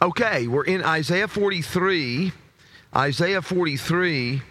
Okay, we're in Isaiah 43. Isaiah 43,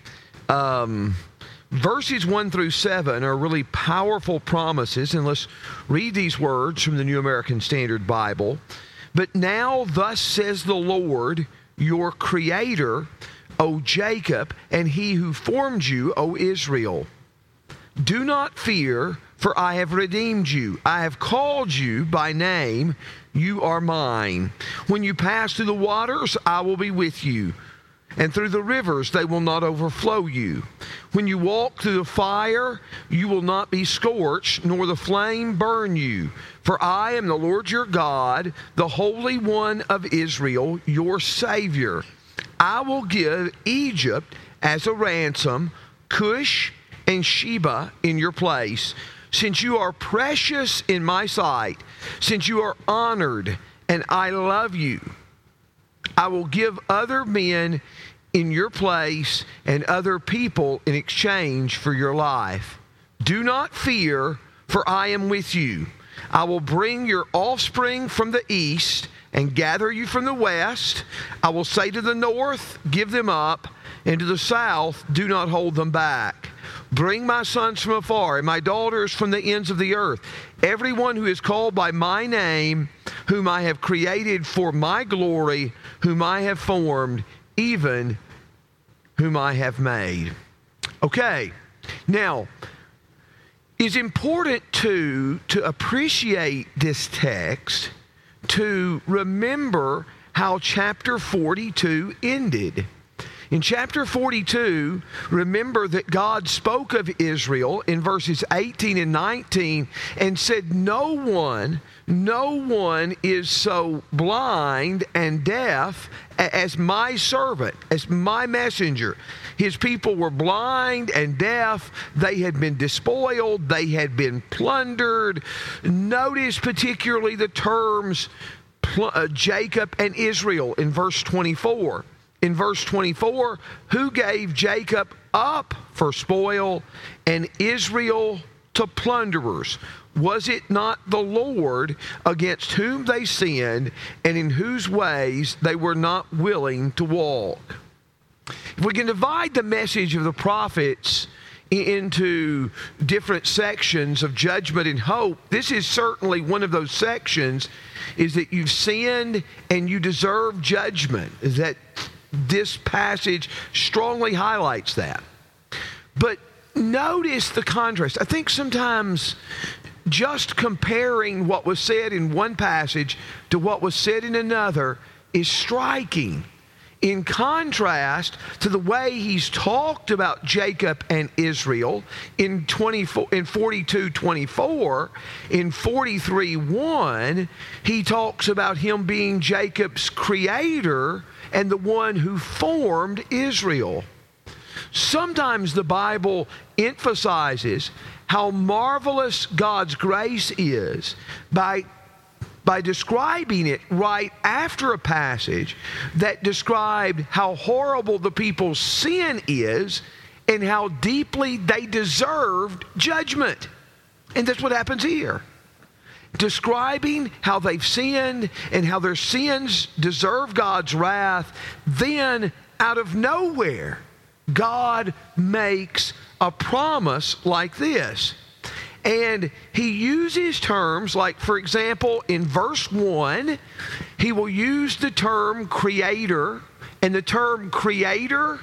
verses 1 through 7 are really powerful promises, and let's read these words from the New American Standard Bible. But now thus says the Lord, your Creator, O Jacob, and He who formed you, O Israel. Do not fear, for I have redeemed you. I have called you by name. You are mine. When you pass through the waters, I will be with you. And through the rivers, they will not overflow you. When you walk through the fire, you will not be scorched, nor the flame burn you. For I am the Lord your God, the Holy One of Israel, your Savior. I will give Egypt as a ransom, Cush and Sheba in your place. Since you are precious in my sight, since you are honored and I love you, I will give other men in your place and other people in exchange for your life. Do not fear, for I am with you. I will bring your offspring from the east and gather you from the west. I will say to the north, give them up, and to the south, do not hold them back. Bring my sons from afar and my daughters from the ends of the earth. Everyone who is called by my name, whom I have created for my glory, whom I have formed, even whom I have made. Okay, now, it's important to appreciate this text, to remember how chapter 42 ended. In chapter 42, remember that God spoke of Israel in verses 18 and 19 and said, no one is so blind and deaf as my servant, as my messenger. His people were blind and deaf. They had been despoiled. They had been plundered. Notice particularly the terms Jacob and Israel in verse 24. In verse 24, who gave Jacob up for spoil and Israel to plunderers? Was it not the Lord against whom they sinned and in whose ways they were not willing to walk? If we can divide the message of the prophets into different sections of judgment and hope, this is certainly one of those sections, is that you've sinned and you deserve judgment. Is that this passage strongly highlights that. But notice the contrast. I think sometimes just comparing what was said in one passage to what was said in another is striking. In contrast to the way he's talked about Jacob and Israel in 42:24, in 43:1, he talks about him being Jacob's creator and the one who formed Israel. Sometimes the Bible emphasizes how marvelous God's grace is by describing it right after a passage that described how horrible the people's sin is and how deeply they deserved judgment. And that's what happens here. Describing how they've sinned and how their sins deserve God's wrath, then out of nowhere, God makes a promise like this. And he uses terms like, for example, in verse 1, he will use the term creator, and the term creator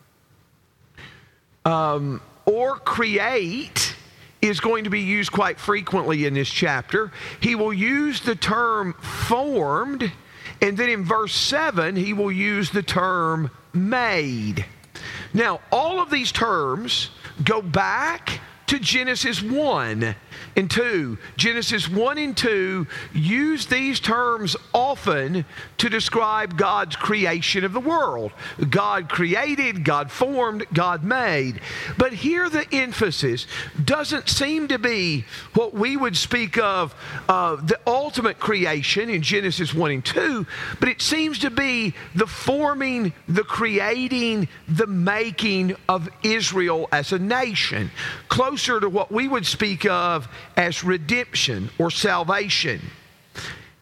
or create is going to be used quite frequently in this chapter. He will use the term formed, and then in verse 7, he will use the term made. Now, all of these terms go back to Genesis 1 and 2. Genesis 1 and 2 use these terms often to describe God's creation of the world. God created, God formed, God made. But here the emphasis doesn't seem to be what we would speak of the ultimate creation in Genesis 1 and 2, but it seems to be the forming, the creating, the making of Israel as a nation, closer to what we would speak of as redemption or salvation.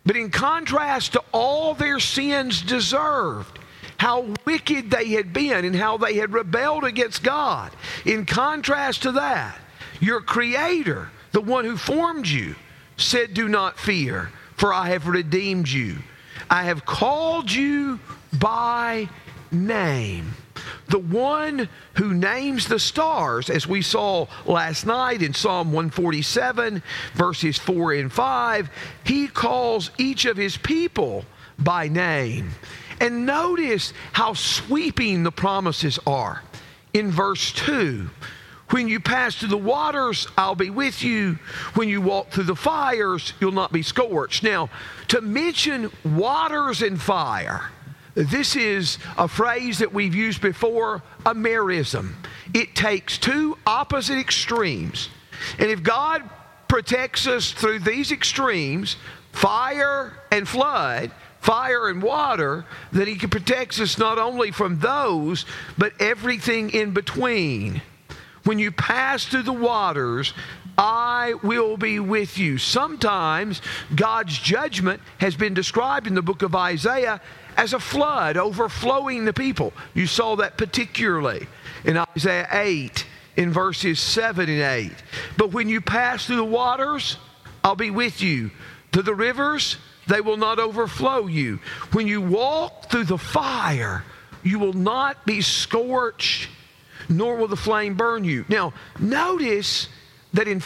But in contrast to all their sins deserved, how wicked they had been and how they had rebelled against God, in contrast to that, your Creator, the one who formed you, said, "Do not fear, for I have redeemed you. I have called you by name." The one who names the stars, as we saw last night in Psalm 147, verses 4 and 5, he calls each of his people by name. And notice how sweeping the promises are. In verse 2, when you pass through the waters, I'll be with you. When you walk through the fires, you'll not be scorched. Now, to mention waters and fire, this is a phrase that we've used before, a merism. It takes two opposite extremes. And if God protects us through these extremes, fire and flood, fire and water, then He can protect us not only from those, but everything in between. When you pass through the waters, I will be with you. Sometimes God's judgment has been described in the book of Isaiah as a flood overflowing the people. You saw that particularly in Isaiah 8 in verses 7 and 8. But when you pass through the waters, I'll be with you. To the rivers, they will not overflow you. When you walk through the fire, you will not be scorched, nor will the flame burn you. Now, notice that in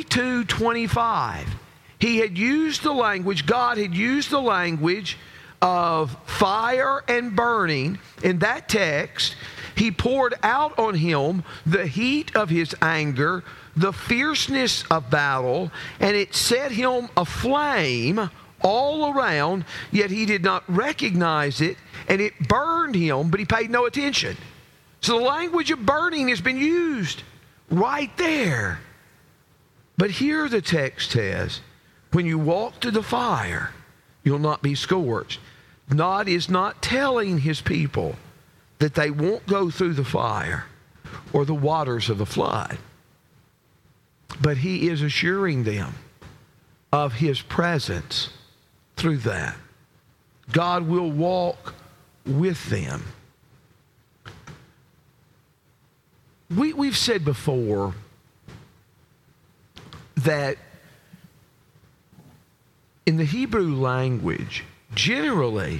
42:25, he had used the language, God had used the language of fire and burning. In that text, He poured out on him the heat of His anger, the fierceness of battle, and it set him aflame all around, yet he did not recognize it, and it burned him, but he paid no attention. So the language of burning has been used right there. But here the text says, when you walk through the fire, you'll not be scorched. God is not telling His people that they won't go through the fire or the waters of the flood. But He is assuring them of His presence through that. God will walk with them. We've said before that in the Hebrew language, generally,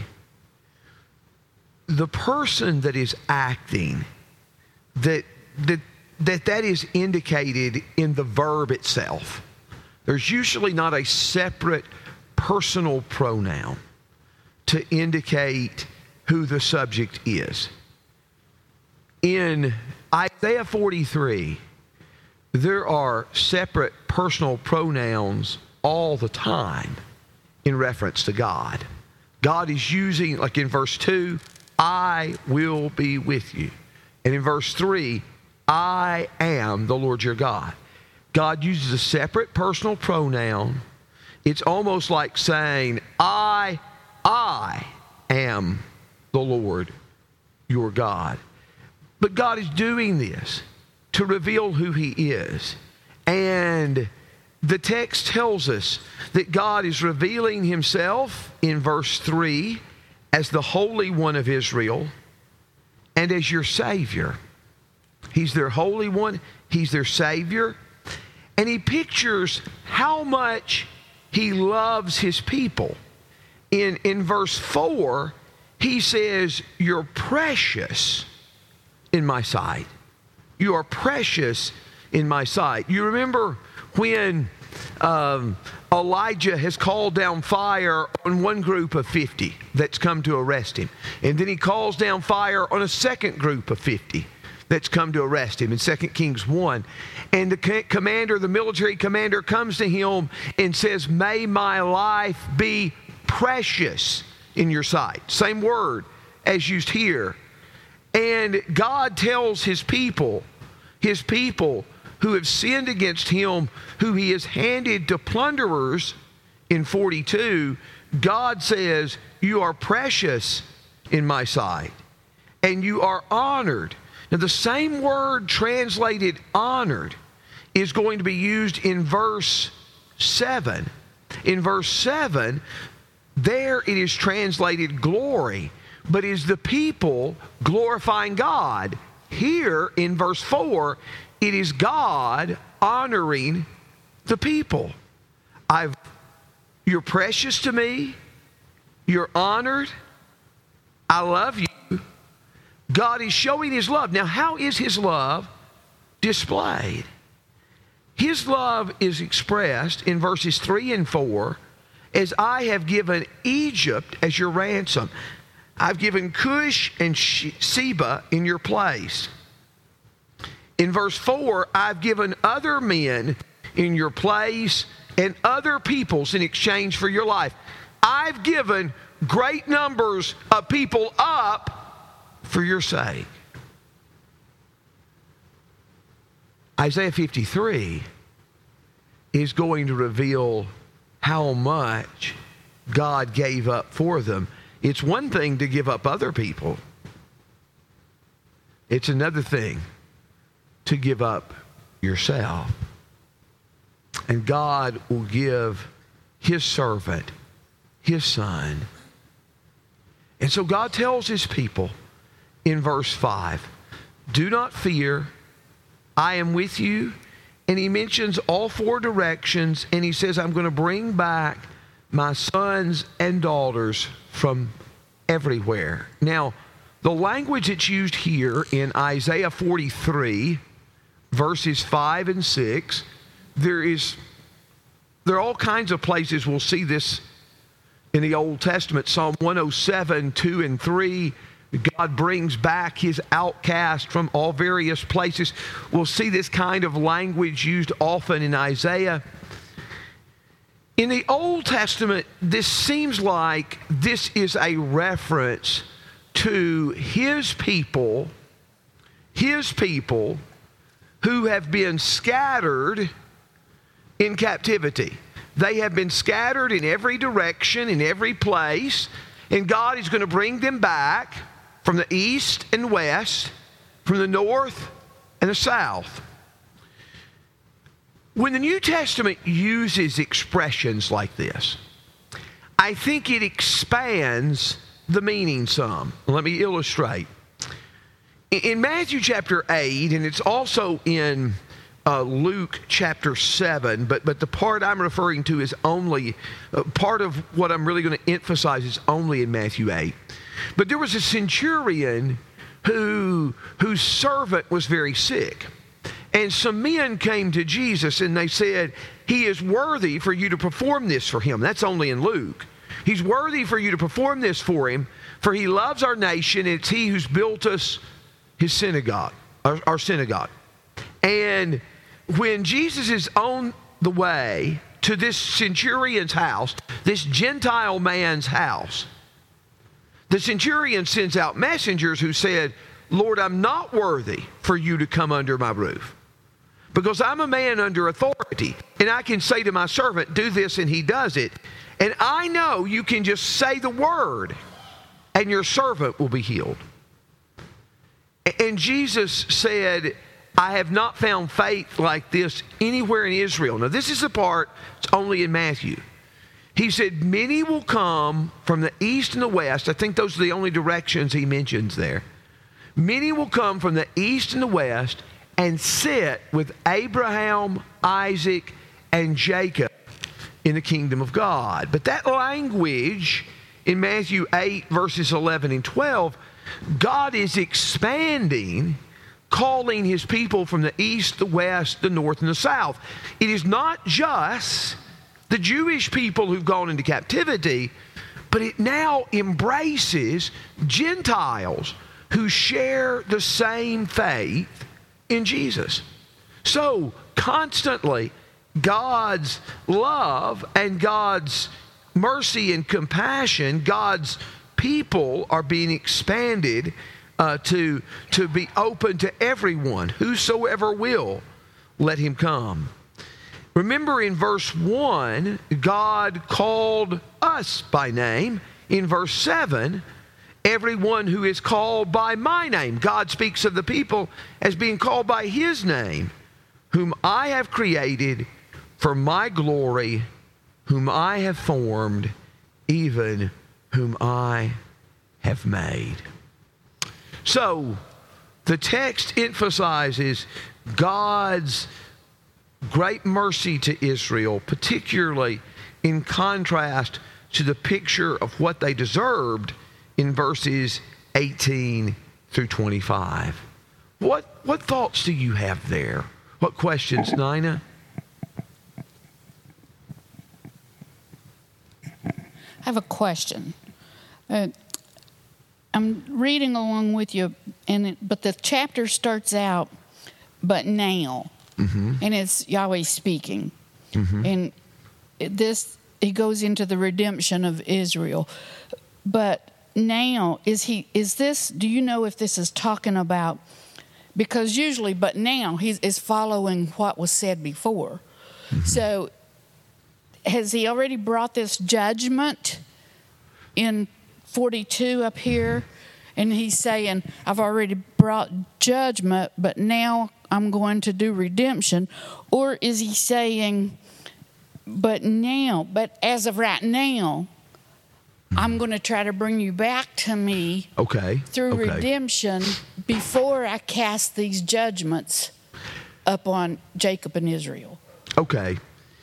the person that is acting, that is indicated in the verb itself. There's usually not a separate personal pronoun to indicate who the subject is. In Isaiah 43, there are separate personal pronouns all the time in reference to God. God is using, like in verse 2, I will be with you. And in verse 3, I am the Lord your God. God uses a separate personal pronoun. It's almost like saying, I am the Lord your God. But God is doing this to reveal who He is. And the text tells us that God is revealing Himself in verse 3 as the Holy One of Israel and as your Savior. He's their Holy One. He's their Savior. And He pictures how much He loves His people. In verse 4, He says, you're precious in my sight. You are precious in my sight. You remember when Elijah has called down fire on one group of 50 that's come to arrest him. And then he calls down fire on a second group of 50 that's come to arrest him in 2 Kings 1. And the military commander comes to him and says, may my life be precious in your sight. Same word as used here. And God tells His people who have sinned against Him, who He has handed to plunderers in 42, God says, you are precious in my sight, and you are honored. Now, the same word translated honored is going to be used in verse 7. In verse 7, There it is translated glory, but is the people glorifying God. Here in verse 4, it is God honoring the people. You're precious to me. You're honored. I love you. God is showing His love. Now, how is His love displayed? His love is expressed in verses 3 and 4 as I have given Egypt as your ransom. I've given Cush and Seba in your place. In verse 4, I've given other men in your place and other peoples in exchange for your life. I've given great numbers of people up for your sake. Isaiah 53 is going to reveal how much God gave up for them. It's one thing to give up other people. It's another thing to give up yourself. And God will give His servant, His Son. And so God tells His people in verse 5, do not fear, I am with you. And He mentions all four directions, and He says, I'm going to bring back my sons and daughters from everywhere. Now, the language that's used here in Isaiah 43, verses 5 and 6, there are all kinds of places we'll see this in the Old Testament. Psalm 107, 2 and 3, God brings back His outcast from all various places. We'll see this kind of language used often in Isaiah. In the Old Testament, this seems like this is a reference to His people who have been scattered in captivity. They have been scattered in every direction, in every place, and God is going to bring them back from the east and west, from the north and the south. When the New Testament uses expressions like this, I think it expands the meaning some. Let me illustrate. In Matthew chapter 8, and it's also in Luke chapter 7, but the part I'm referring to is only, part of what I'm really going to emphasize is only in Matthew 8. But there was a centurion whose servant was very sick. And some men came to Jesus and they said, he is worthy for you to perform this for him. That's only in Luke. He's worthy for you to perform this for him, for he loves our nation. It's he who's built us his synagogue, our synagogue. And when Jesus is on the way to this centurion's house, this Gentile man's house, the centurion sends out messengers who said, Lord, I'm not worthy for you to come under my roof, because I'm a man under authority, and I can say to my servant, do this, and he does it. And I know you can just say the word, and your servant will be healed. And Jesus said, I have not found faith like this anywhere in Israel. Now, this is the part that's only in Matthew. He said, many will come from the east and the west. I think those are the only directions he mentions there. Many will come from the east and the west and sit with Abraham, Isaac, and Jacob in the kingdom of God. But that language in Matthew 8, verses 11 and 12, God is expanding, calling His people from the east, the west, the north, and the south. It is not just the Jewish people who've gone into captivity, but it now embraces Gentiles who share the same faith in Jesus. So constantly, God's love and God's mercy and compassion, God's people are being expanded to be open to everyone. Whosoever will, let him come. Remember in verse 1, God called us by name. In verse 7, everyone who is called by my name. God speaks of the people as being called by His name, whom I have created for my glory, whom I have formed even whom I have made. So, the text emphasizes God's great mercy to Israel, particularly in contrast to the picture of what they deserved in verses 18 through 25. What thoughts do you have there? What questions, Nina? I have a question. I'm reading along with you, but the chapter starts out, but now, and it's Yahweh speaking, and he goes into the redemption of Israel, but now is this? Do you know if this is talking about? Because usually, but now he is following what was said before. So, has he already brought this judgment in 42 up here? And he's saying, I've already brought judgment, but now I'm going to do redemption. Or is he saying, but as of right now, I'm going to try to bring you back to me through redemption before I cast these judgments upon Jacob and Israel. Okay.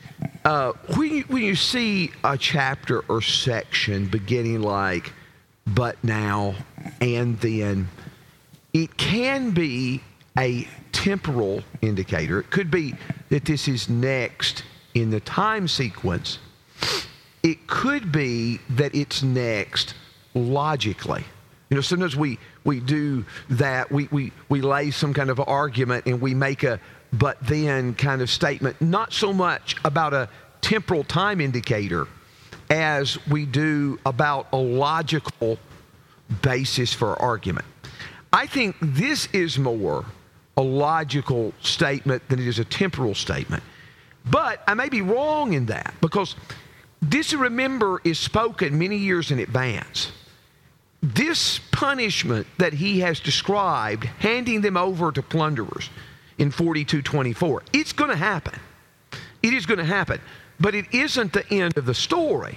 When you see a chapter or section beginning like, but now, and then, it can be a temporal indicator. It could be that this is next in the time sequence. It could be that it's next logically. You know, sometimes we do that. We lay some kind of argument and we make a but then kind of statement, not so much about a temporal time indicator as we do about a logical basis for argument. I think this is more a logical statement than it is a temporal statement. But I may be wrong in that, because this, remember, is spoken many years in advance. This punishment that he has described, handing them over to plunderers in 42:24, it's going to happen. It is going to happen. But it isn't the end of the story.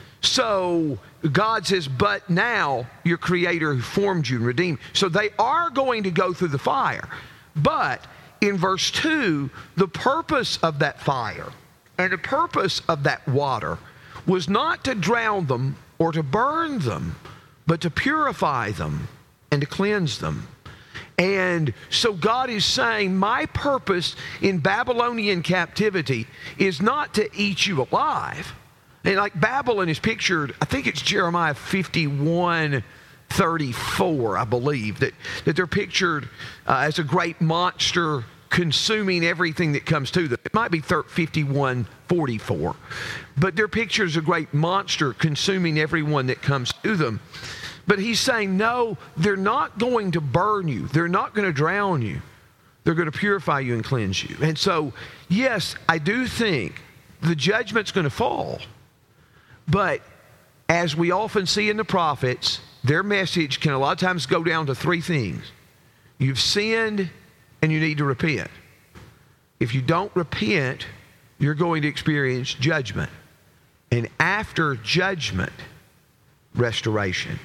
So God says, but now your Creator who formed you and redeemed. So they are going to go through the fire. But in verse 2, the purpose of that fire and the purpose of that water was not to drown them or to burn them, but to purify them and to cleanse them. And so God is saying, my purpose in Babylonian captivity is not to eat you alive. And like Babylon is pictured, I think it's Jeremiah 51:34, I believe, that they're pictured as a great monster consuming everything that comes to them. It might be 51:44. But they're pictured as a great monster consuming everyone that comes to them. But he's saying, no, they're not going to burn you. They're not going to drown you. They're going to purify you and cleanse you. And so, yes, I do think the judgment's going to fall. But as we often see in the prophets, their message can a lot of times go down to three things. You've sinned and you need to repent. If you don't repent, you're going to experience judgment. And after judgment, restoration.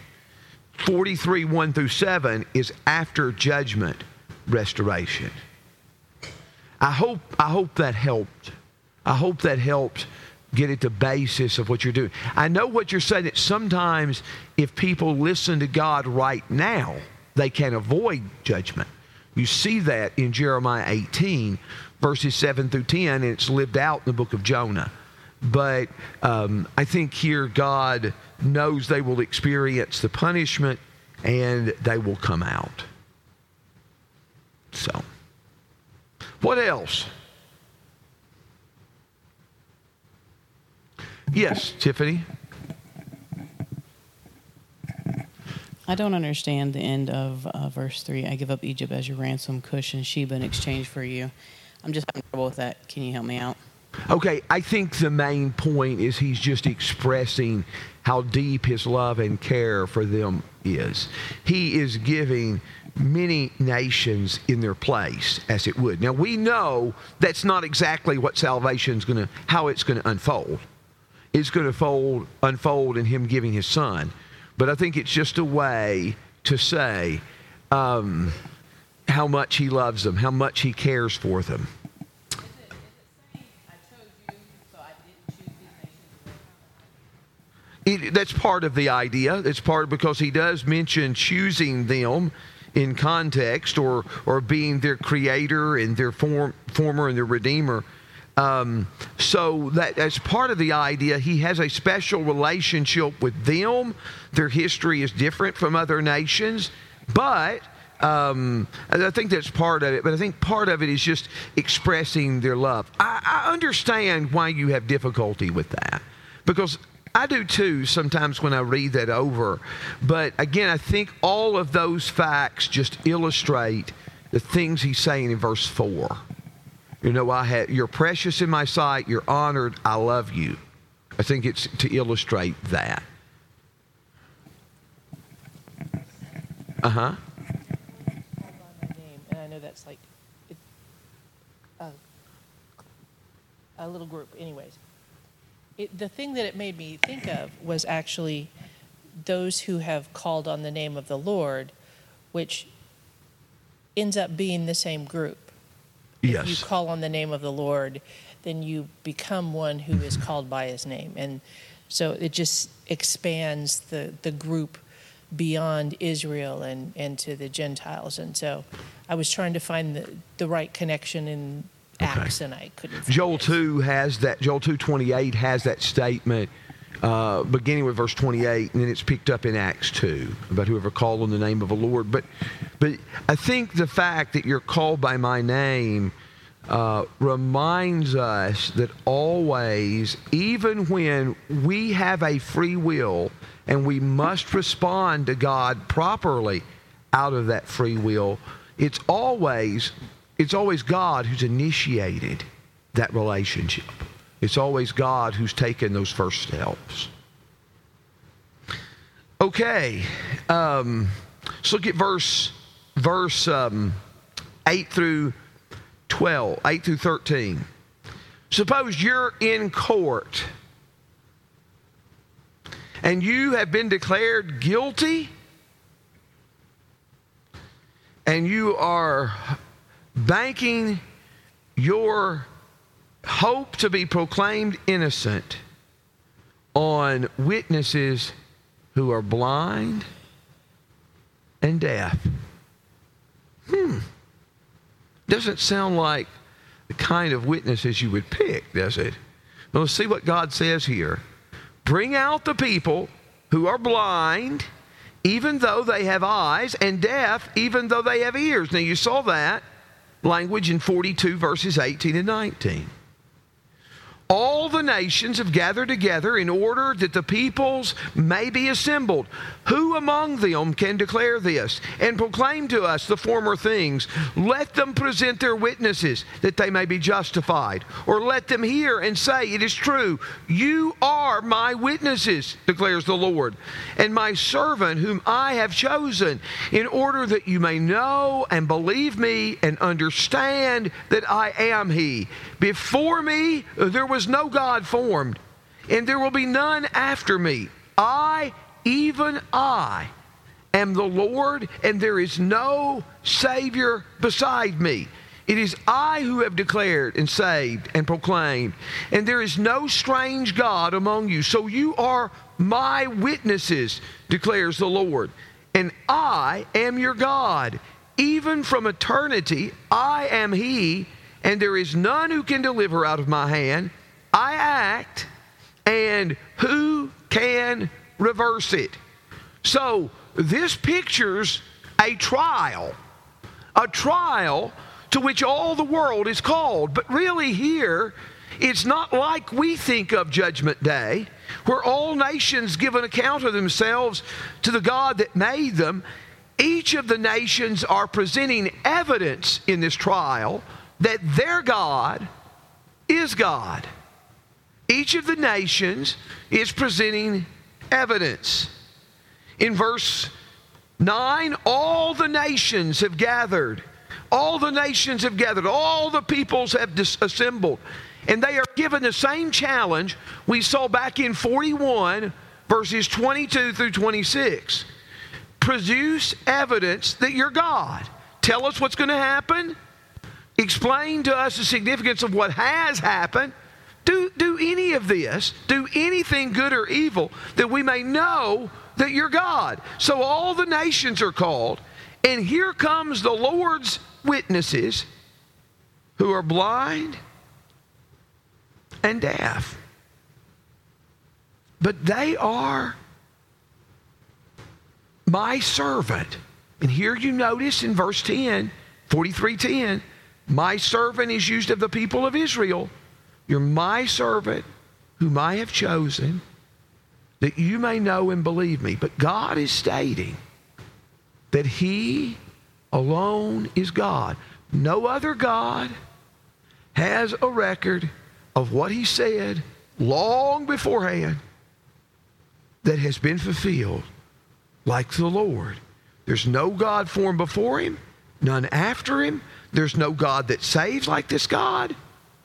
43:1-7 is after judgment, restoration. I hope that helped. I hope that helped get at the basis of what you're doing. I know what you're saying, that sometimes if people listen to God right now, they can avoid judgment. You see that in Jeremiah 18, verses 7-10, and it's lived out in the book of Jonah. But I think here God knows they will experience the punishment and they will come out. So, what else? Yes, Tiffany? I don't understand the end of verse 3. I give up Egypt as your ransom, Cush and Sheba in exchange for you. I'm just having trouble with that. Can you help me out? Okay, I think the main point is he's just expressing how deep his love and care for them is. He is giving many nations in their place, as it would. Now, we know that's not exactly what salvation's how it's going to unfold. is going to unfold in him giving his son. But I think it's just a way to say how much he loves them, how much he cares for them. Is it saying, I chose you, so I didn't choose these nations? That's part of the idea. It's part because he does mention choosing them in context, or being their creator and their former and their redeemer. So that's part of the idea. He has a special relationship with them. Their history is different from other nations, but I think that's part of it. But I think part of it is just expressing their love. I understand why you have difficulty with that, because I do too sometimes when I read that over. But again, I think all of those facts just illustrate the things he's saying in verse 4. You know, you're precious in my sight, you're honored, I love you. I think it's to illustrate that. Uh-huh. And I know that's like a little group. Anyways, the thing that it made me think of was actually those who have called on the name of the Lord, which ends up being the same group. Yes. If you call on the name of the Lord, then you become one who is called by his name. And so it just expands the group beyond Israel and to the Gentiles. And so I was trying to find the right connection in Acts, and I couldn't find Joel it. 2 has that. Joel 2:28 has that statement beginning with verse 28, and then it's picked up in Acts 2 about whoever called on the name of the Lord. But I think the fact that you're called by my name reminds us that always, even when we have a free will and we must respond to God properly out of that free will, it's always God who's initiated that relationship. It's always God who's taken those first steps. Okay, let's look at verse 8 through 12, 8 through 13. Suppose you're in court and you have been declared guilty and you are banking your hope to be proclaimed innocent on witnesses who are blind and deaf. Doesn't sound like the kind of witnesses you would pick, does it? Well, let's see what God says here. Bring out the people who are blind, even though they have eyes, and deaf, even though they have ears. Now, you saw that language in 42 verses 18 and 19. All the nations have gathered together in order that the peoples may be assembled. Who among them can declare this and proclaim to us the former things? Let them present their witnesses that they may be justified. Or let them hear and say, it is true. You are my witnesses, declares the Lord, and my servant whom I have chosen, in order that you may know and believe me and understand that I am he. Before me there was no God formed, and there will be none after me. I, even I, am the Lord, and there is no Savior beside me. It is I who have declared and saved and proclaimed, and there is no strange God among you. So you are my witnesses, declares the Lord, and I am your God. Even from eternity, I am he, and there is none who can deliver out of my hand. I act, and who can reverse it? So this pictures a trial to which all the world is called. But really here, it's not like we think of Judgment Day, where all nations give an account of themselves to the God that made them. Each of the nations are presenting evidence in this trial that their God is God. Each of the nations is presenting evidence. In verse 9, all the nations have gathered. All the nations have gathered. All the peoples have assembled. And they are given the same challenge we saw back in 41, verses 22 through 26. Produce evidence that you're God. Tell us what's going to happen. Explain to us the significance of what has happened. Do any of this. Do anything good or evil that we may know that you're God. So all the nations are called. And here comes the Lord's witnesses who are blind and deaf. But they are my servant. And here you notice in verse 10, 43:10, my servant is used of the people of Israel. You're my servant whom I have chosen, that you may know and believe me. But God is stating that He alone is God. No other God has a record of what He said long beforehand that has been fulfilled like the Lord. There's no God formed before Him, none after Him. There's no God that saves like this God.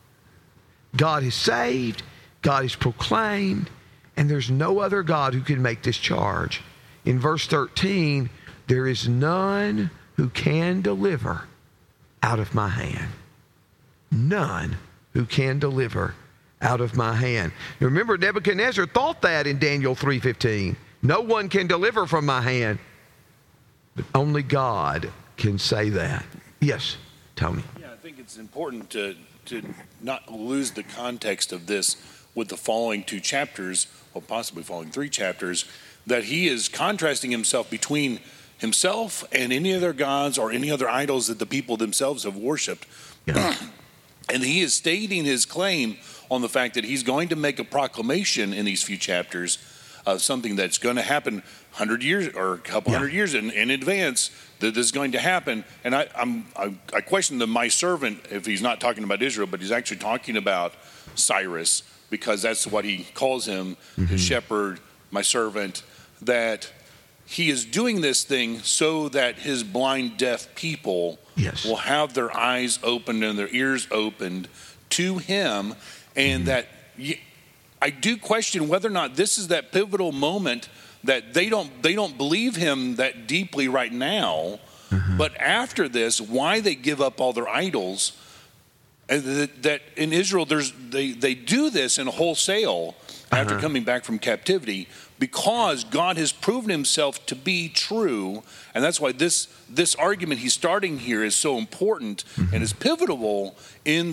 God is saved, God is proclaimed, and there's no other God who can make this charge. In verse 13, there is none who can deliver out of my hand. None who can deliver out of my hand. Now remember, Nebuchadnezzar thought that in Daniel 3:15. No one can deliver from my hand. But only God can say that. Yes, Tony. Yeah, I think it's important to not lose the context of this with the following two chapters, or possibly following three chapters, that he is contrasting himself between himself and any other gods or any other idols that the people themselves have worshipped. Yeah. And he is stating his claim on the fact that he's going to make a proclamation in these few chapters of something that's going to happen 100 years or a couple hundred years in advance, that this is going to happen. And I question my servant if he's not talking about Israel, but he's actually talking about Cyrus, because that's what he calls him, his shepherd, my servant, that he is doing this thing so that his blind, deaf people will have their eyes opened and their ears opened to him. And that I do question whether or not this is that pivotal moment that they don't believe him that deeply right now. But after this, why they give up all their idols, and that in Israel they do this in wholesale after coming back from captivity, because God has proven himself to be true. And that's why this argument he's starting here is so important and is pivotal in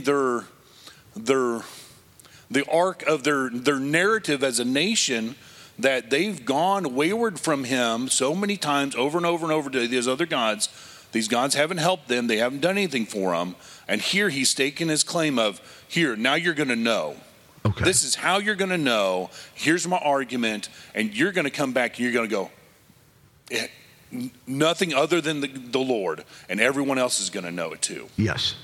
the arc of their narrative as a nation, that they've gone wayward from him so many times over and over and over to these other gods. These gods haven't helped them. They haven't done anything for them. And here he's staking his claim of, here, now you're going to know. Okay. This is how you're going to know. Here's my argument. And you're going to come back and you're going to go, nothing other than the Lord. And everyone else is going to know it too. Yes.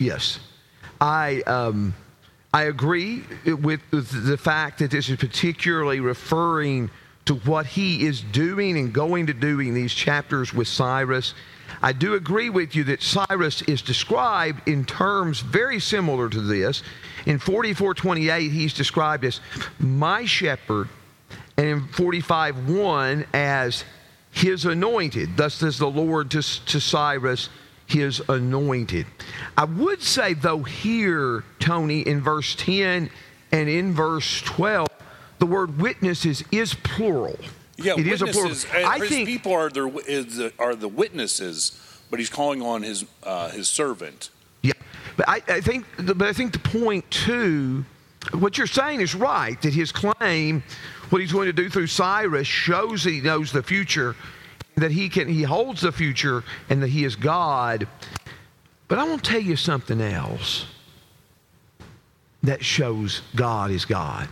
I agree with the fact that this is particularly referring to what he is doing and going to do in these chapters with Cyrus. I do agree with you that Cyrus is described in terms very similar to this. In 44:28, he's described as my shepherd, and in 45:1 as his anointed. Thus says the Lord to Cyrus, his anointed. I would say, though, here, Tony, in verse 10 and in verse 12, the word witnesses is plural. Yeah, it is a plural. I think people are the witnesses, but he's calling on his servant. Yeah, but I think the point too, what you're saying is right, that his claim, what he's going to do through Cyrus, shows that he knows the future, that he holds the future, and that he is God. But I want to tell you something else that shows God is God.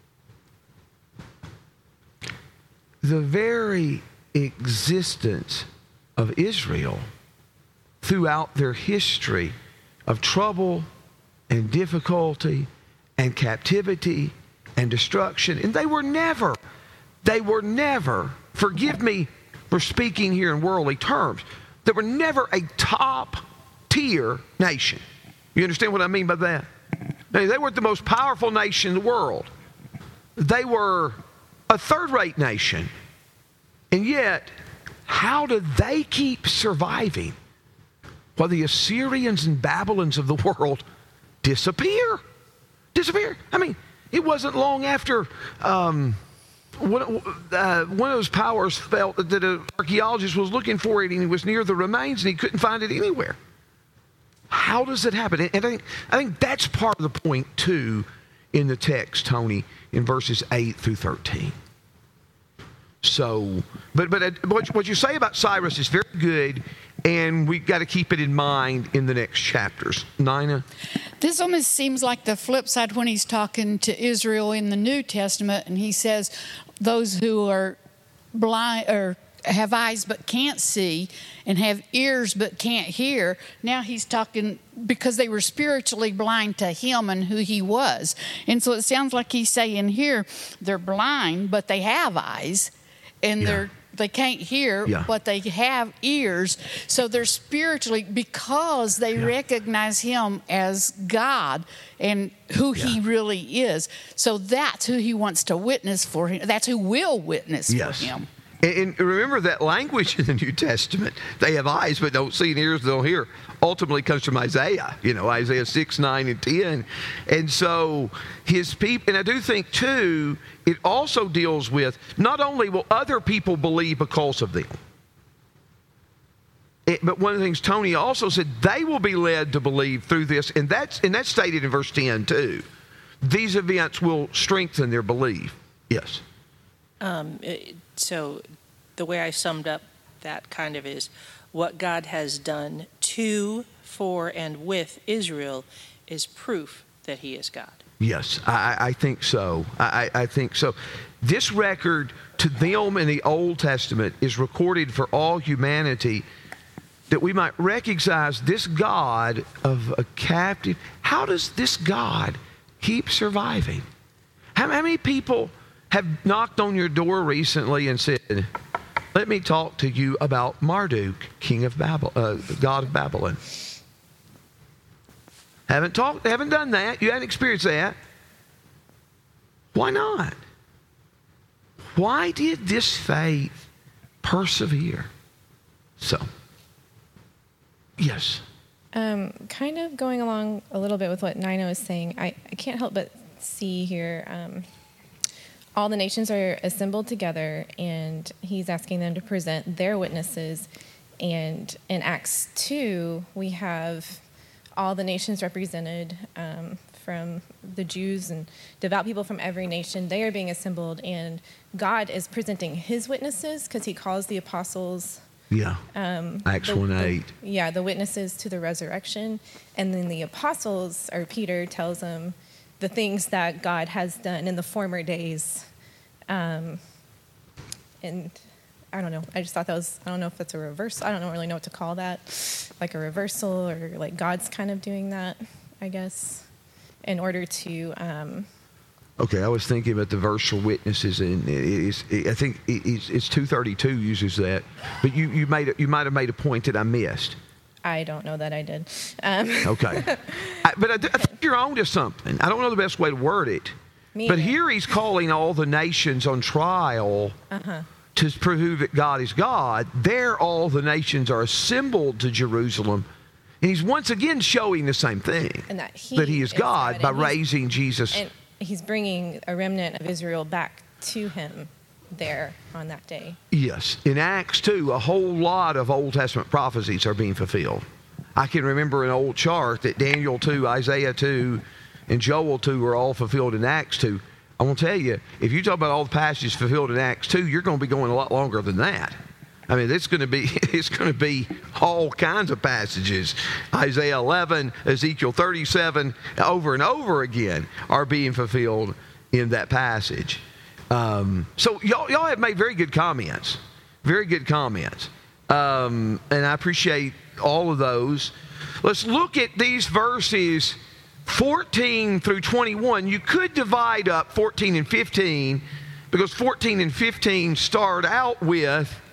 The very existence of Israel throughout their history of trouble and difficulty and captivity and destruction, and they were never, forgive me for speaking here in worldly terms, they were never a top-tier nation. You understand what I mean by that? They were the most powerful nation in the world. They were a third-rate nation. And yet, how did they keep surviving while the Assyrians and Babylons of the world disappear? I mean, it wasn't long after one of those powers felt that an archaeologist was looking for it, and he was near the remains, and he couldn't find it anywhere. How does it happen? And I think that's part of the point, too, in the text, Tony, in verses 8 through 13. So, but what you say about Cyrus is very good, and we've got to keep it in mind in the next chapters. Nina? This almost seems like the flip side when he's talking to Israel in the New Testament, and he says those who are blind or have eyes but can't see and have ears but can't hear. Now he's talking because they were spiritually blind to him and who he was. And so it sounds like he's saying here they're blind, but they have eyes, and they can't hear, but they have ears. So they're spiritually, because they recognize him as God and who he really is. So that's who he wants to witness for him. That's who will witness for him. And remember that language in the New Testament, they have eyes but don't see, and ears don't hear, ultimately comes from Isaiah, Isaiah 6, 9, and 10. And so his people, and I do think too, it also deals with not only will other people believe because of them, but one of the things Tony also said, they will be led to believe through this, and that's stated in verse 10 too. These events will strengthen their belief. Yes. So the way I summed up that kind of is what God has done to, for, and with Israel is proof that he is God. Yes, I think so. I think so. This record to them in the Old Testament is recorded for all humanity, that we might recognize this God of a captive. How does this God keep surviving? How many people have knocked on your door recently and said, let me talk to you about Marduk, king of Babylon, God of Babylon? Haven't done that. You haven't experienced that. Why not? Why did this faith persevere? So, yes. Kind of going along a little bit with what Nina was saying, I can't help but see here, all the nations are assembled together, and he's asking them to present their witnesses. And in Acts 2, we have all the nations represented, from the Jews and devout people from every nation. They are being assembled, and God is presenting his witnesses because he calls the apostles. Acts 1:8. The witnesses to the resurrection. And then the apostles, or Peter, tells them the things that God has done in the former days. And I don't know. I just thought that was, I don't know if that's a reversal. I don't really know what to call that. Like a reversal, or like God's kind of doing that, I guess, in order to... Okay, I was thinking about the versal witnesses, and I think it's 232 uses that. But you might have made a point that I missed. I don't know that I did. Okay. But I think you're on to something. I don't know the best way to word it. But here he's calling all the nations on trial to prove that God is God. There all the nations are assembled to Jerusalem. And he's once again showing the same thing. And that he is God by raising Jesus. And he's bringing a remnant of Israel back to him there on that day. Yes. In Acts 2, a whole lot of Old Testament prophecies are being fulfilled. I can remember an old chart that Daniel 2, Isaiah 2, and Joel 2 are all fulfilled in Acts 2. I want to tell you, if you talk about all the passages fulfilled in Acts 2, you're going to be going a lot longer than that. I mean, it's going to be all kinds of passages. Isaiah 11, Ezekiel 37, over and over again are being fulfilled in that passage. So y'all have made very good comments. Very good comments. And I appreciate all of those. Let's look at these verses 14 through 21. You could divide up 14 and 15, because 14 and 15 start out with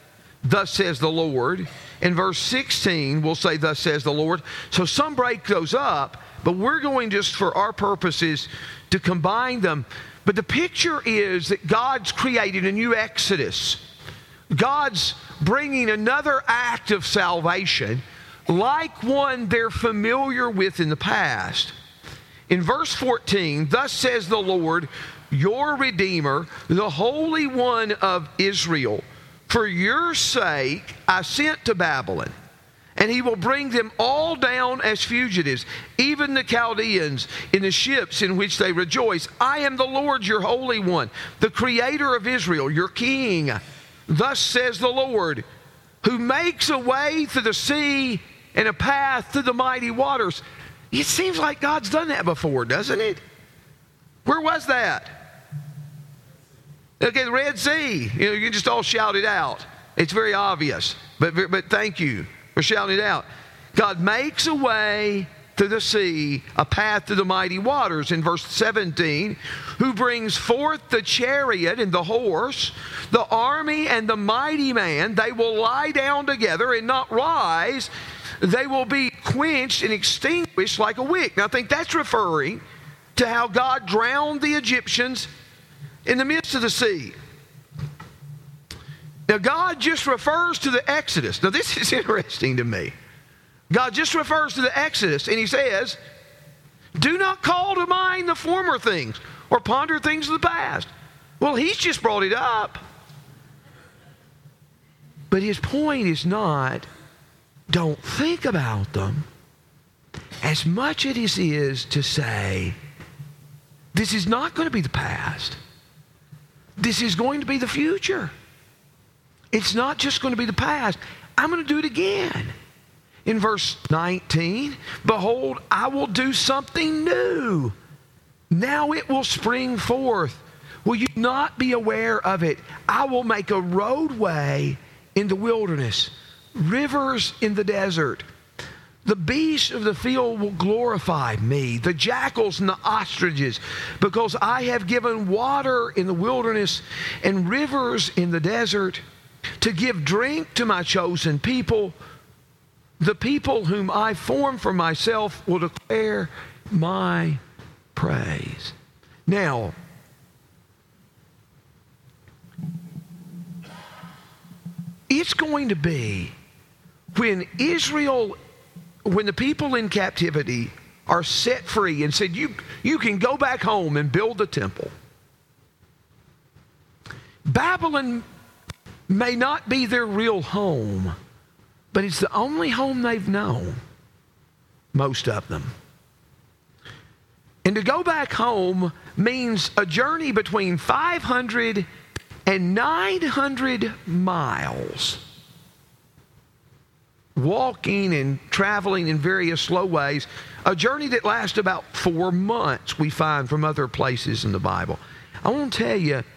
thus says the Lord. In verse 16, we'll say, thus says the Lord. So some break those up, but we're going just for our purposes to combine them. But the picture is that God's created a new Exodus. God's bringing another act of salvation like one they're familiar with in the past. In verse 14, thus says the Lord, your Redeemer, the Holy One of Israel. For your sake I sent to Babylon, and he will bring them all down as fugitives, even the Chaldeans in the ships in which they rejoice. I am the Lord, your Holy One, the Creator of Israel, your King. Thus says the Lord, who makes a way through the sea and a path through the mighty waters. It seems like God's done that before, doesn't it? Where was that? Okay, the Red Sea. You know, you can just all shout it out. It's very obvious, but thank you for shouting it out. God makes a way through the sea, a path through the mighty waters. In verse 17, who brings forth the chariot and the horse, the army and the mighty man. They will lie down together and not rise. They will be quenched and extinguished like a wick. Now I think that's referring to how God drowned the Egyptians in the midst of the sea. Now God just refers to the Exodus. Now this is interesting to me. God just refers to the Exodus and he says, do not call to mind the former things or ponder things of the past. Well, he's just brought it up. But his point is not, don't think about them, as much as it is to say, this is not going to be the past. This is going to be the future. It's not just going to be the past. I'm going to do it again. In verse 19, behold, I will do something new. Now it will spring forth. Will you not be aware of it? I will make a roadway in the wilderness, rivers in the desert. The beasts of the field will glorify me, the jackals and the ostriches, because I have given water in the wilderness and rivers in the desert to give drink to my chosen people. The people whom I form for myself will declare my praise. Now, it's going to be when the people in captivity are set free and said, you can go back home and build the temple. Babylon may not be their real home, but it's the only home they've known, most of them. And to go back home means a journey between 500 and 900 miles. Walking and traveling in various slow ways. A journey that lasts about 4 months, we find from other places in the Bible. I want to tell you,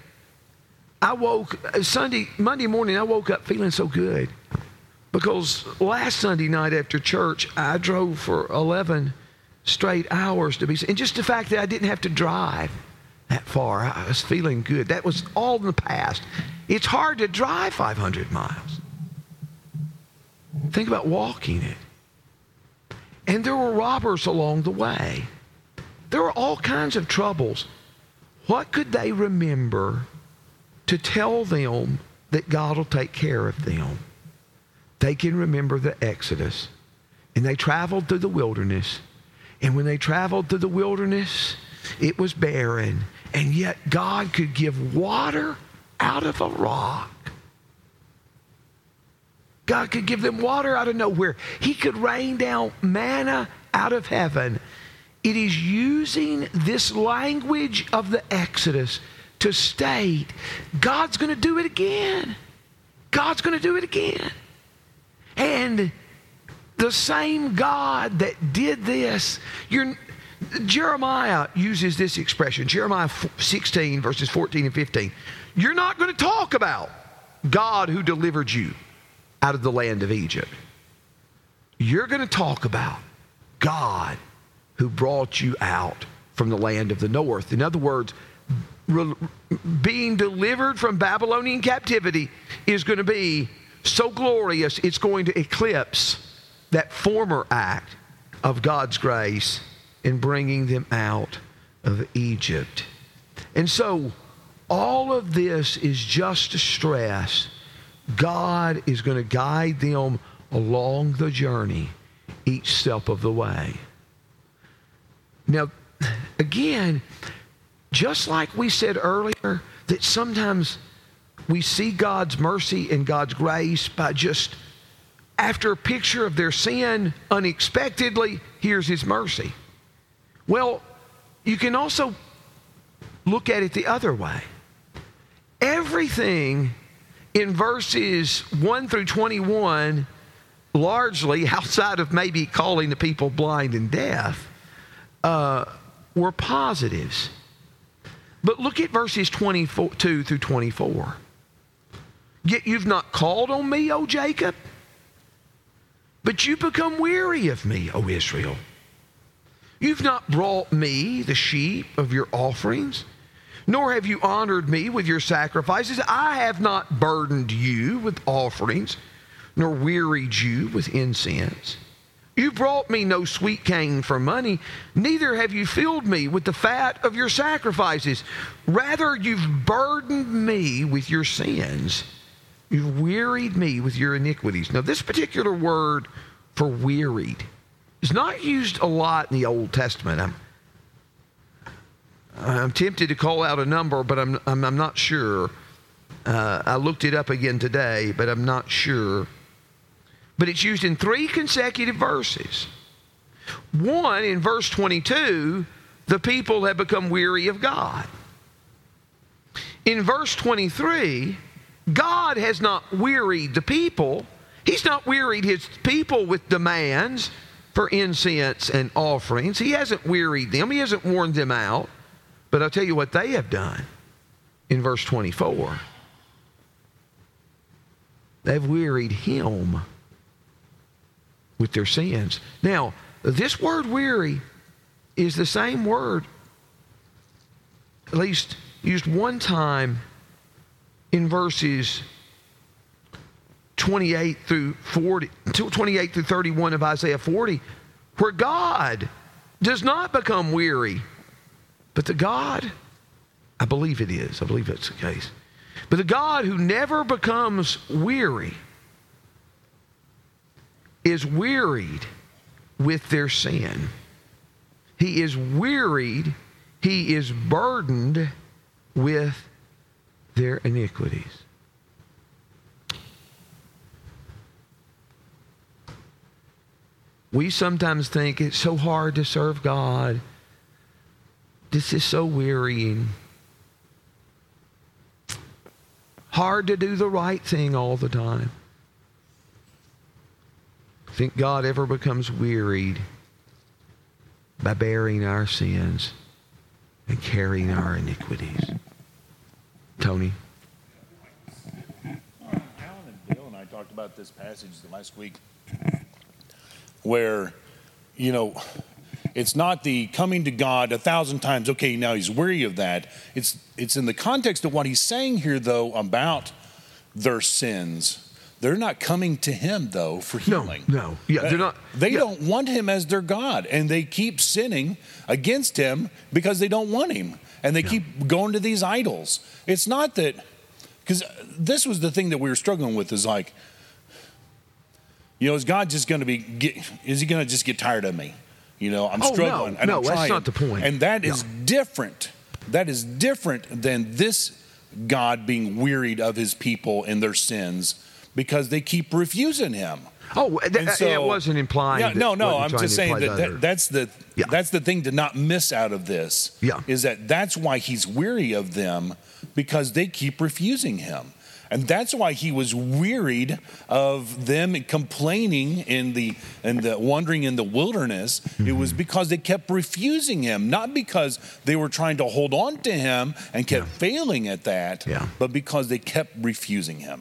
Monday morning, I woke up feeling so good. Because last Sunday night after church, I drove for 11 straight hours and just the fact that I didn't have to drive that far, I was feeling good. That was all in the past. It's hard to drive 500 miles. Think about walking it. And there were robbers along the way. There were all kinds of troubles. What could they remember to tell them that God will take care of them? They can remember the Exodus. And they traveled through the wilderness. And when they traveled through the wilderness, it was barren. And yet God could give water out of a rock. God could give them water out of nowhere. He could rain down manna out of heaven. It is using this language of the Exodus to state God's going to do it again. God's going to do it again. And the same God that did this, Jeremiah uses this expression, Jeremiah 16, verses 14 and 15. You're not going to talk about God who delivered you out of the land of Egypt. You're going to talk about God who brought you out from the land of the north. In other words, being delivered from Babylonian captivity is going to be so glorious it's going to eclipse that former act of God's grace in bringing them out of Egypt. And so all of this is just to stress God is going to guide them along the journey each step of the way. Now, again, just like we said earlier, that sometimes we see God's mercy and God's grace by just, after a picture of their sin, unexpectedly, here's His mercy. Well, you can also look at it the other way. Everything in verses 1 through 21, largely outside of maybe calling the people blind and deaf, were positives. But look at verses 22 through 24. Yet you've not called on me, O Jacob, but you become weary of me, O Israel. You've not brought me the sheep of your offerings, nor have you honored me with your sacrifices. I have not burdened you with offerings, nor wearied you with incense. You brought me no sweet cane for money, neither have you filled me with the fat of your sacrifices. Rather, you've burdened me with your sins. You've wearied me with your iniquities. Now, this particular word for wearied is not used a lot in the Old Testament. I'm tempted to call out a number, but I'm not sure. I looked it up again today, but I'm not sure. But it's used in 3 consecutive verses. One, in verse 22, the people have become weary of God. In verse 23, God has not wearied the people. He's not wearied His people with demands for incense and offerings. He hasn't wearied them. He hasn't worn them out. But I'll tell you what they have done in verse 24. They've wearied Him with their sins. Now, this word weary is the same word, at least used one time in verses 28 through 31 of Isaiah 40, where God does not become weary, but the God, I believe it's the case, but the God who never becomes weary is wearied with their sin. He is wearied, He is burdened with their iniquities. We sometimes think it's so hard to serve God. This is so wearying. Hard to do the right thing all the time. Think God ever becomes wearied by bearing our sins and carrying our iniquities? Tony? Alan and Bill and I talked about this passage last week where, it's not the coming to God 1,000 times, okay, now He's weary of that. It's in the context of what He's saying here, though, about their sins. They're not coming to Him, though, for healing. No. Yeah, they're not. They don't want Him as their God, and they keep sinning against Him because they don't want Him, and they keep going to these idols. It's not that, because this was the thing that we were struggling with, is like, is God just going to is He going to just get tired of me? I'm struggling. No, and I'm trying. That's not the point. And that is different. That is different than this God being wearied of His people and their sins because they keep refusing Him. It wasn't implying. Yeah, no. I'm just saying that's the thing to not miss out of this. Yeah. Is that's why He's weary of them, because they keep refusing Him. And that's why He was wearied of them complaining in the wandering in the wilderness. Mm-hmm. It was because they kept refusing Him, not because they were trying to hold on to Him and kept failing at that, but because they kept refusing Him.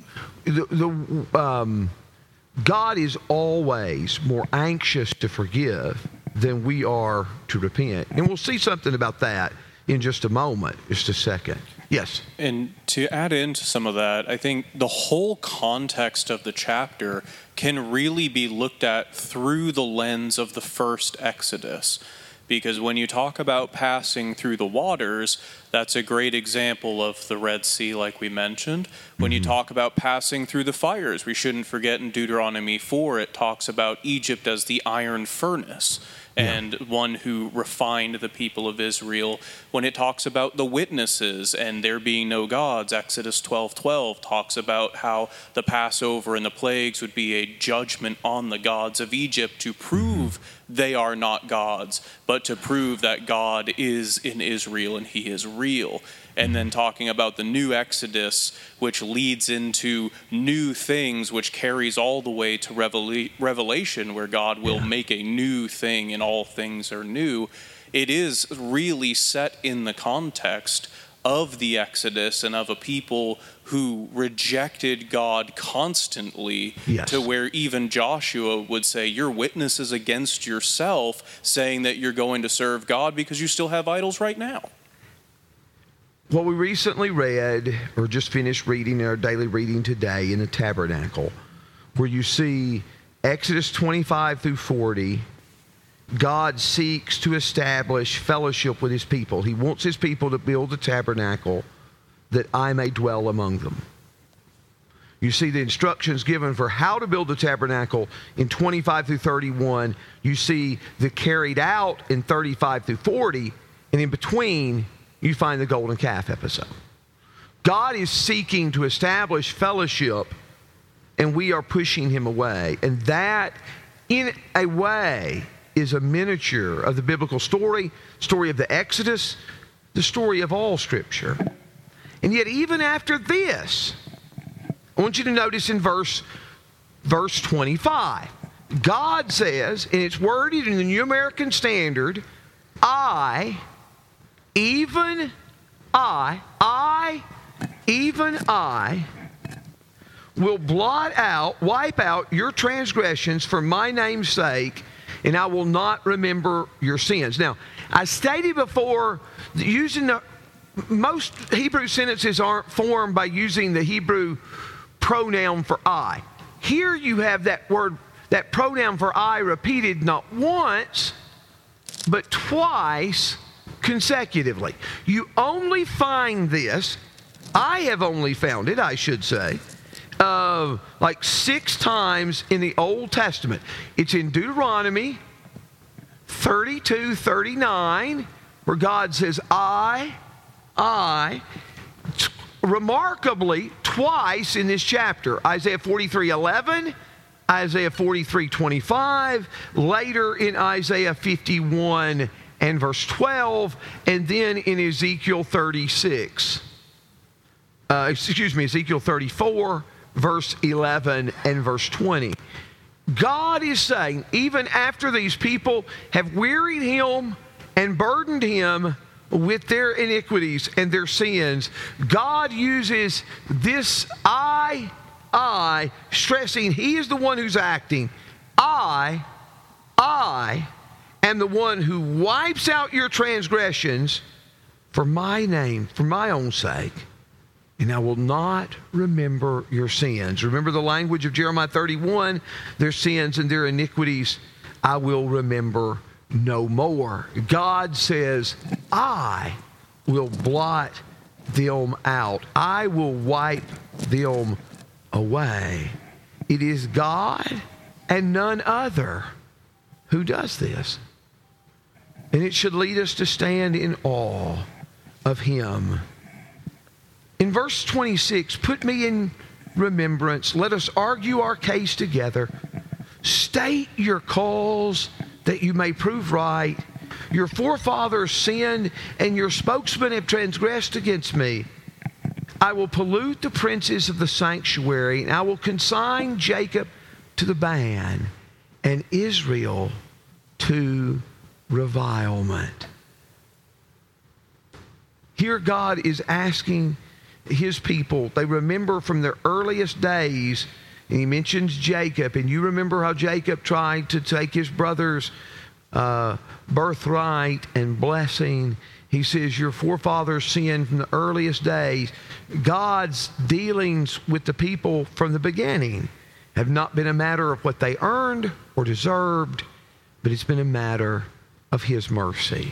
God is always more anxious to forgive than we are to repent. And we'll see something about that in just a moment, just a second. Yes? And to add into some of that, I think the whole context of the chapter can really be looked at through the lens of the first Exodus. Because when you talk about passing through the waters, that's a great example of the Red Sea, like we mentioned. When you talk about passing through the fires, we shouldn't forget in Deuteronomy 4, it talks about Egypt as the iron furnace and one who refined the people of Israel. When it talks about the witnesses and there being no gods, Exodus 12:12 talks about how the Passover and the plagues would be a judgment on the gods of Egypt to prove they are not gods, but to prove that God is in Israel and he is real. And then talking about the new Exodus, which leads into new things, which carries all the way to Revelation, where God will make a new thing and all things are new. It is really set in the context of the Exodus and of a people who rejected God constantly, to where even Joshua would say, your witness is against yourself, saying that you're going to serve God because you still have idols right now. What we recently read, or just finished reading in our daily reading today in the tabernacle, where you see Exodus 25 through 40, God seeks to establish fellowship with his people. He wants his people to build the tabernacle that I may dwell among them. You see the instructions given for how to build the tabernacle in 25 through 31. You see the carried out in 35 through 40. And in between, you find the golden calf episode. God is seeking to establish fellowship, and we are pushing him away. And that, in a way, is a miniature of the biblical story of the Exodus, the story of all Scripture. And yet, even after this, I want you to notice in verse 25, God says, and it's worded in the New American Standard, even I will wipe out your transgressions for my name's sake, and I will not remember your sins. Now, I stated before, most Hebrew sentences aren't formed by using the Hebrew pronoun for I. Here you have that word, that pronoun for I, repeated not once, but twice consecutively. You only find this, I have only found it, I should say, like 6 times in the Old Testament. It's in Deuteronomy 32:39, where God says, I. Remarkably, twice in this chapter, Isaiah 43:11, Isaiah 43:25, later in Isaiah 51 and verse 12, and then in Ezekiel 34, verse 11 and verse 20. God is saying, even after these people have wearied him and burdened him with their iniquities and their sins, God uses this I, stressing he is the one who's acting. I am the one who wipes out your transgressions for my name, for my own sake, and I will not remember your sins. Remember the language of Jeremiah 31, their sins and their iniquities I will remember no more. God says, I will blot them out. I will wipe them away. It is God and none other who does this. And it should lead us to stand in awe of him. In verse 26, put me in remembrance. Let us argue our case together. State your cause that you may prove right. Your forefathers sinned, and your spokesmen have transgressed against me. I will pollute the princes of the sanctuary, and I will consign Jacob to the ban, and Israel to revilement. Here God is asking his people, they remember from their earliest days, and he mentions Jacob, and you remember how Jacob tried to take his brother's birthright and blessing, He says, your forefathers sinned from the earliest days. God's dealings with the people from the beginning have not been a matter of what they earned or deserved, but it's been a matter of His mercy.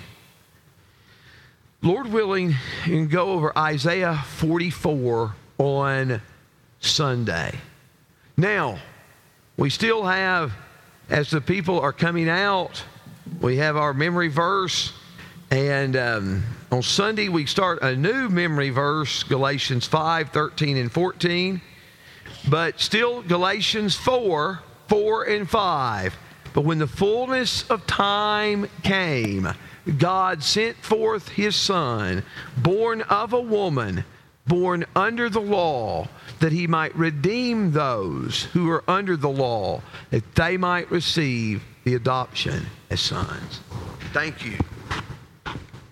Lord willing, you can go over Isaiah 44 on Sunday. Now, we still have, as the people are coming out, we have our memory verse. And on Sunday, we start a new memory verse, Galatians 5, 13, and 14. But still, Galatians 4, 4 and 5. But when the fullness of time came, God sent forth His Son, born of a woman, born under the law, that He might redeem those who are under the law, that they might receive the adoption as sons. Thank you.